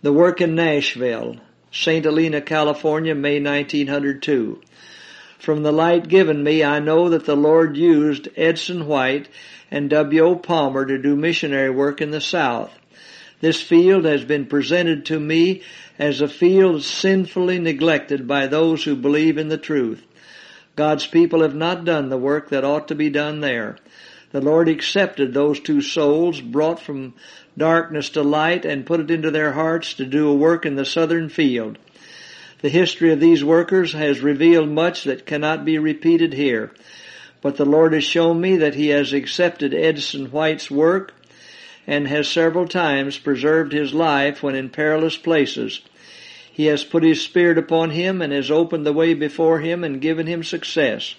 The Work in Nashville, St. Helena, California, May 1902. From the light given me, I know that the Lord used Edson White and W.O. Palmer to do missionary work in the South. This field has been presented to me as a field sinfully neglected by those who believe in the truth. God's people have not done the work that ought to be done there. The Lord accepted those two souls brought from darkness to light and put it into their hearts to do a work in the southern field. The history of these workers has revealed much that cannot be repeated here, but the Lord has shown me that He has accepted Edson White's work and has several times preserved his life when in perilous places. He has put His Spirit upon him and has opened the way before him and given him success.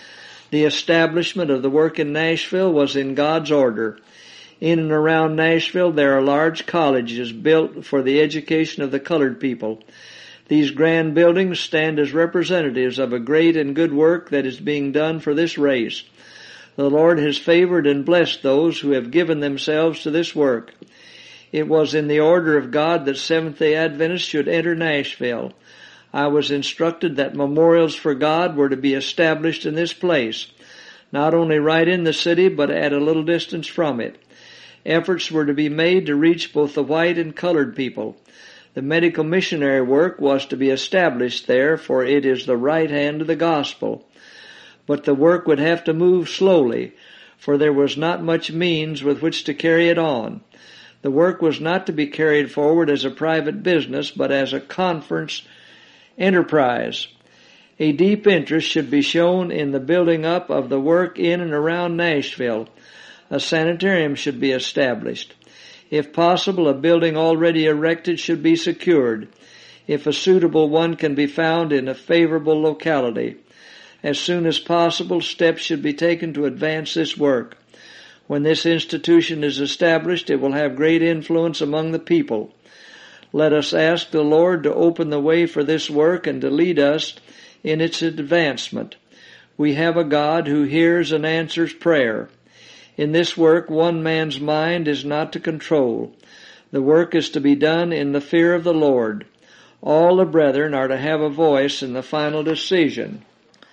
The establishment of the work in Nashville was in God's order. In and around Nashville there are large colleges built for the education of the colored people. These grand buildings stand as representatives of a great and good work that is being done for this race. The Lord has favored and blessed those who have given themselves to this work. It was in the order of God that Seventh-day Adventists should enter Nashville. I was instructed that memorials for God were to be established in this place, not only right in the city, but at a little distance from it. Efforts were to be made to reach both the white and colored people. The medical missionary work was to be established there, for it is the right hand of the gospel. But the work would have to move slowly, for there was not much means with which to carry it on. The work was not to be carried forward as a private business, but as a conference enterprise. A deep interest should be shown in the building up of the work in and around Nashville. A sanitarium should be established. If possible, a building already erected should be secured, if a suitable one can be found in a favorable locality. As soon as possible, steps should be taken to advance this work. When this institution is established, it will have great influence among the people. Let us ask the Lord to open the way for this work and to lead us in its advancement. We have a God who hears and answers prayer. In this work, one man's mind is not to control. The work is to be done in the fear of the Lord. All the brethren are to have a voice in the final decision.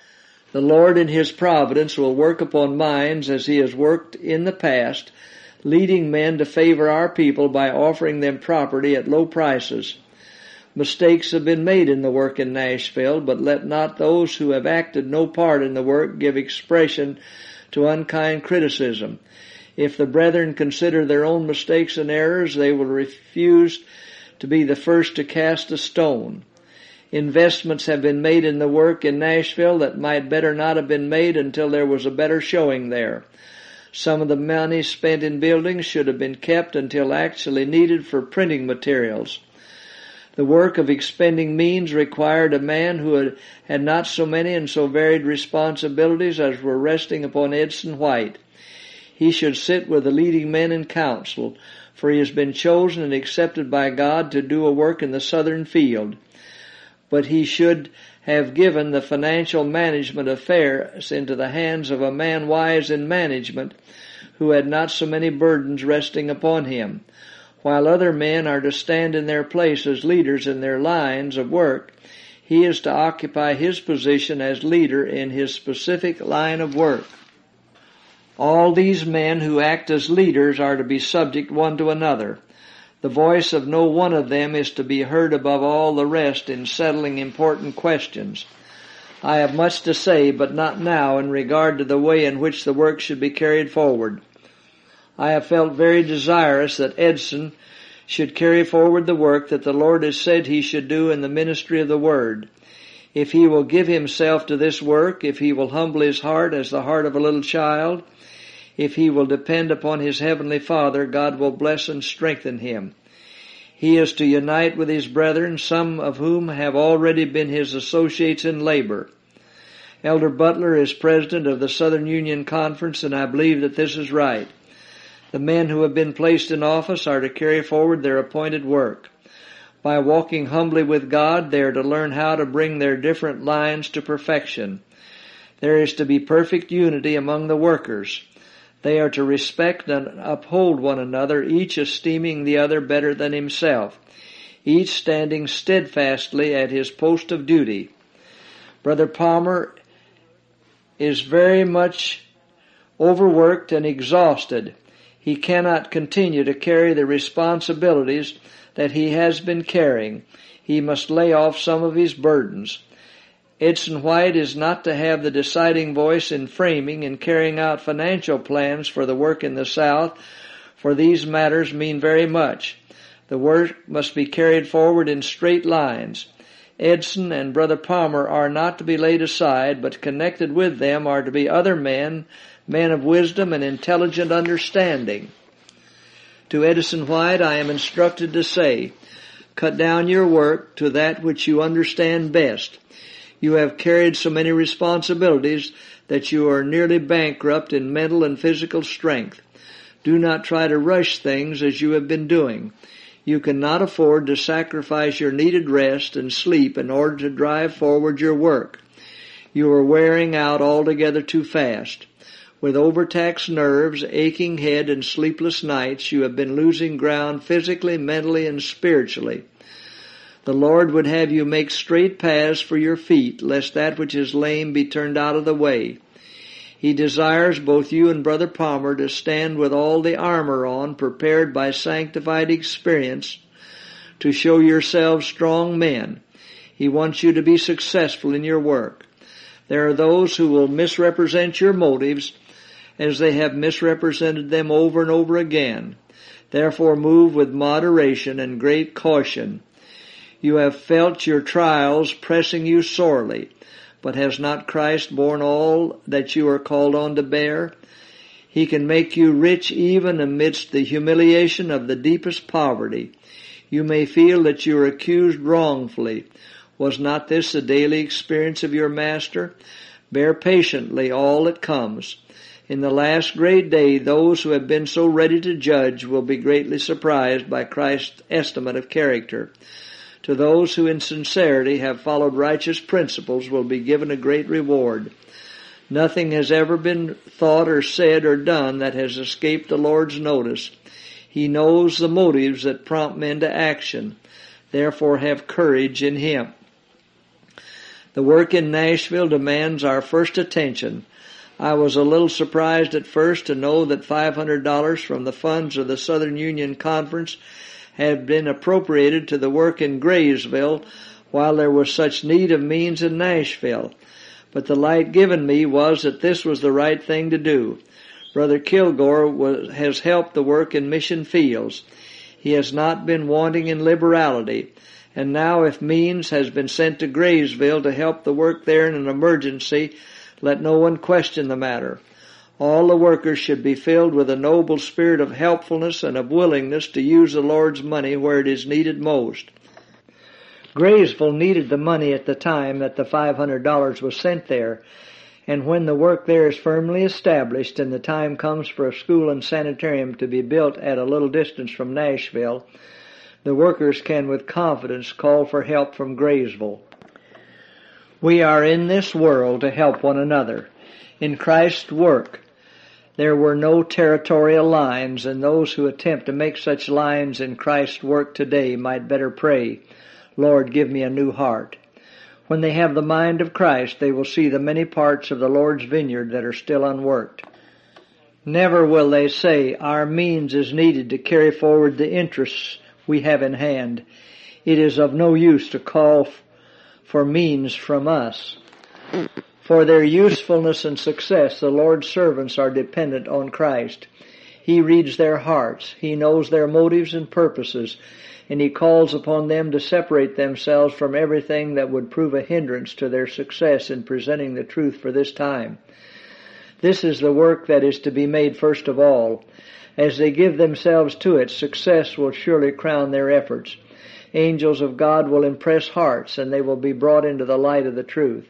The Lord in His providence will work upon minds as He has worked in the past, leading men to favor our people by offering them property at low prices. Mistakes have been made in the work in Nashville, but let not those who have acted no part in the work give expression to unkind criticism. If the brethren consider their own mistakes and errors, they will refuse to be the first to cast a stone. Investments have been made in the work in Nashville that might better not have been made until there was a better showing there. Some of the money spent in buildings should have been kept until actually needed for printing materials. The work of expending means required a man who had not so many and so varied responsibilities as were resting upon Edson White. He should sit with the leading men in council, for he has been chosen and accepted by God to do a work in the southern field. But he should have given the financial management affairs into the hands of a man wise in management, who had not so many burdens resting upon him. While other men are to stand in their place as leaders in their lines of work, he is to occupy his position as leader in his specific line of work. All these men who act as leaders are to be subject one to another. The voice of no one of them is to be heard above all the rest in settling important questions. I have much to say, but not now, in regard to the way in which the work should be carried forward. I have felt very desirous that Edson should carry forward the work that the Lord has said he should do in the ministry of the Word. If he will give himself to this work, if he will humble his heart as the heart of a little child, if he will depend upon his Heavenly Father, God will bless and strengthen him. He is to unite with his brethren, some of whom have already been his associates in labor. Elder Butler is president of the Southern Union Conference, and I believe that this is right. The men who have been placed in office are to carry forward their appointed work. By walking humbly with God, they are to learn how to bring their different lines to perfection. There is to be perfect unity among the workers. They are to respect and uphold one another, each esteeming the other better than himself. each standing steadfastly at his post of duty. Brother Palmer is very much overworked and exhausted. He cannot continue to carry the responsibilities that he has been carrying. He must lay off some of his burdens. Edson White is not to have the deciding voice in framing and carrying out financial plans for the work in the South, for these matters mean very much. The work must be carried forward in straight lines. Edson and Brother Palmer are not to be laid aside, but connected with them are to be other men of wisdom and intelligent understanding. To Edson White I am instructed to say, cut down your work to that which you understand best. You have carried so many responsibilities that you are nearly bankrupt in mental and physical strength. Do not try to rush things as you have been doing. You cannot afford to sacrifice your needed rest and sleep in order to drive forward your work. You are wearing out altogether too fast. With overtaxed nerves, aching head, and sleepless nights, you have been losing ground physically, mentally, and spiritually. The Lord would have you make straight paths for your feet, lest that which is lame be turned out of the way. He desires both you and Brother Palmer to stand with all the armor on, prepared by sanctified experience, to show yourselves strong men. He wants you to be successful in your work. There are those who will misrepresent your motives, as they have misrepresented them over and over again. Therefore move with moderation and great caution. You have felt your trials pressing you sorely, but has not Christ borne all that you are called on to bear? He can make you rich even amidst the humiliation of the deepest poverty. You may feel that you are accused wrongfully. Was not this the daily experience of your Master? Bear patiently all that comes. In the last great day, those who have been so ready to judge will be greatly surprised by Christ's estimate of character. To those who in sincerity have followed righteous principles will be given a great reward. Nothing has ever been thought or said or done that has escaped the Lord's notice. He knows the motives that prompt men to action. Therefore have courage in Him. The work in Nashville demands our first attention. I was a little surprised at first to know that $500 from the funds of the Southern Union Conference had been appropriated to the work in Graysville, while there was such need of means in Nashville. But the light given me was that this was the right thing to do. Brother Kilgore has helped the work in mission fields. He has not been wanting in liberality. And now if means has been sent to Graysville to help the work there in an emergency, let no one question the matter. All the workers should be filled with a noble spirit of helpfulness and of willingness to use the Lord's money where it is needed most. Graysville needed the money at the time that the $500 was sent there, and when the work there is firmly established and the time comes for a school and sanitarium to be built at a little distance from Nashville, the workers can with confidence call for help from Graysville. We are in this world to help one another. In Christ's work, there were no territorial lines, and those who attempt to make such lines in Christ's work today might better pray, Lord, give me a new heart. When they have the mind of Christ, they will see the many parts of the Lord's vineyard that are still unworked. Never will they say, our means is needed to carry forward the interests we have in hand. It is of no use to call for means from us. For their usefulness and success, the Lord's servants are dependent on Christ. He reads their hearts. He knows their motives and purposes, and He calls upon them to separate themselves from everything that would prove a hindrance to their success in presenting the truth for this time. This is the work that is to be made first of all. As they give themselves to it, success will surely crown their efforts. Angels of God will impress hearts, and they will be brought into the light of the truth.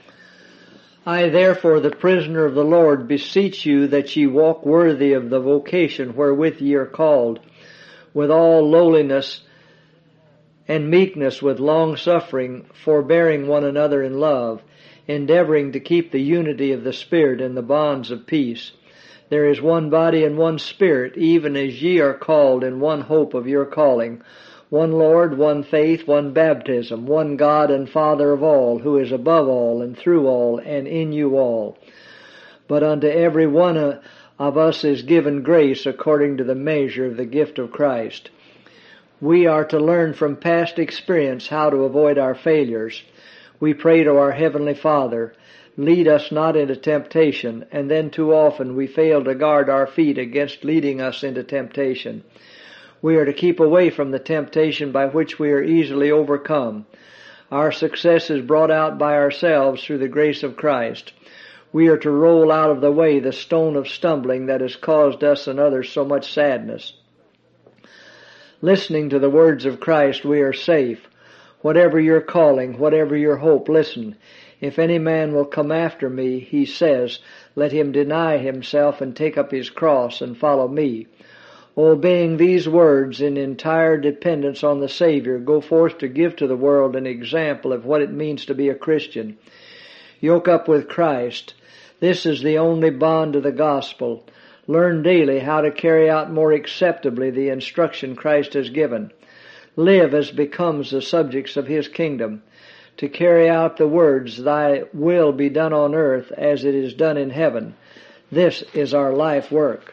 I therefore, the prisoner of the Lord, beseech you that ye walk worthy of the vocation wherewith ye are called, with all lowliness and meekness, with long-suffering, forbearing one another in love, endeavoring to keep the unity of the Spirit in the bonds of peace. There is one body and one Spirit, even as ye are called in one hope of your calling, one Lord, one faith, one baptism, one God and Father of all, who is above all and through all and in you all. But unto every one of us is given grace according to the measure of the gift of Christ. We are to learn from past experience how to avoid our failures. We pray to our Heavenly Father, lead us not into temptation, and then too often we fail to guard our feet against leading us into temptation. We are to keep away from the temptation by which we are easily overcome. Our success is brought out by ourselves through the grace of Christ. We are to roll out of the way the stone of stumbling that has caused us and others so much sadness. Listening to the words of Christ, we are safe. Whatever your calling, whatever your hope, listen. If any man will come after me, he says, let him deny himself and take up his cross and follow me. Obeying these words in entire dependence on the Savior, go forth to give to the world an example of what it means to be a Christian. Yoke up with Christ. This is the only bond of the gospel. Learn daily how to carry out more acceptably the instruction Christ has given. Live as becomes the subjects of His kingdom. To carry out the words, thy will be done on earth as it is done in heaven. This is our life work.